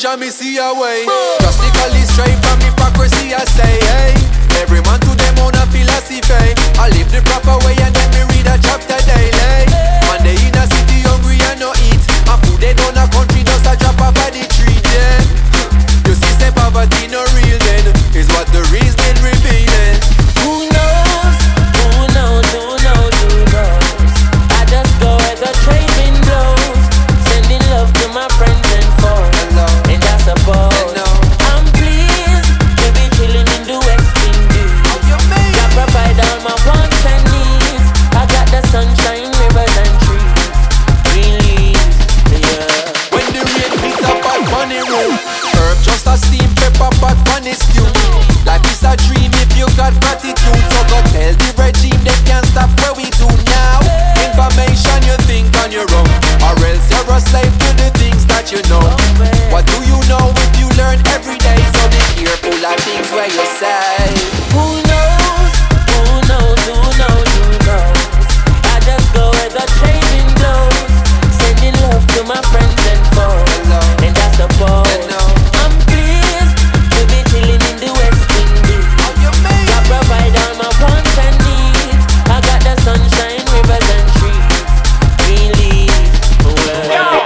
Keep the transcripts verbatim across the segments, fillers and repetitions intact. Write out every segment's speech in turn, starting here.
Jah me see a way. Drastically straight from hypocrisy I say, hey. Every man to them own a philosophy. I live the proper way and then me read a chapter daily. Man they in a city hungry and no eat, and food they down a country just a drop off of the tree, yeah. You see say poverty no real then, is what the reason revealing. Who knows, who knows, who knows, who knows. I just go where the trade wind blows, sending love to my friends and foes, and I suppose I'm pleased to be chilling in the West Indies. I provide all my wants and needs. I got the sunshine, rivers and trees, green leaves, yeah. When the rain beats up at money room, herb just a steam pepper pot funny stew. Life is a dream if you got gratitude. So go tell the regime they can't stop where we do now. Information you think on your own, or else you're a slave to the things that you know. What do you know if you learn every day? So be careful of things where you say. Who knows, who knows, who knows, who knows. I just go where the trade wind blows, sending love to my friends and foes, and I suppose I'm pleased to be chilling in the West Indies. I provide all my wants and needs. I got the sunshine, rivers and trees, green leaves, well.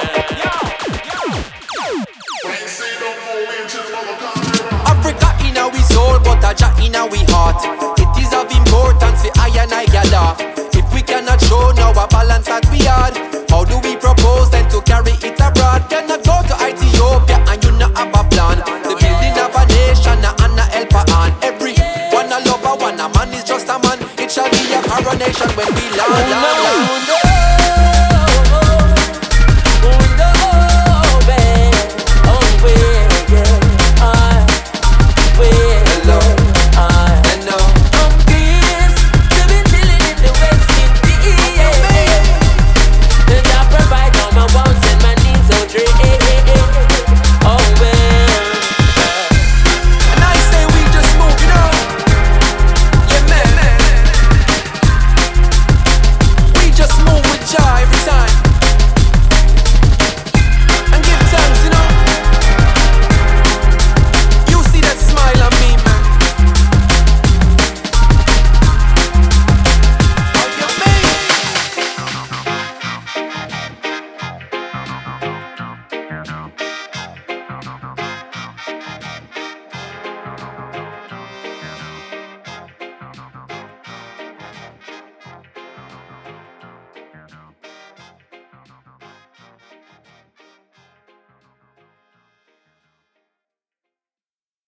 Africa in our soul, but a Jah in our heart. It is of importance for I and I gather. If we cannot show now a balance that we had, how do we propose then to carry it abroad? Cannot go to Ethiopia and you not have a plan. The building of a nation and a helper on. Every one a lover, one a man is just a man. It shall be a coronation when we land.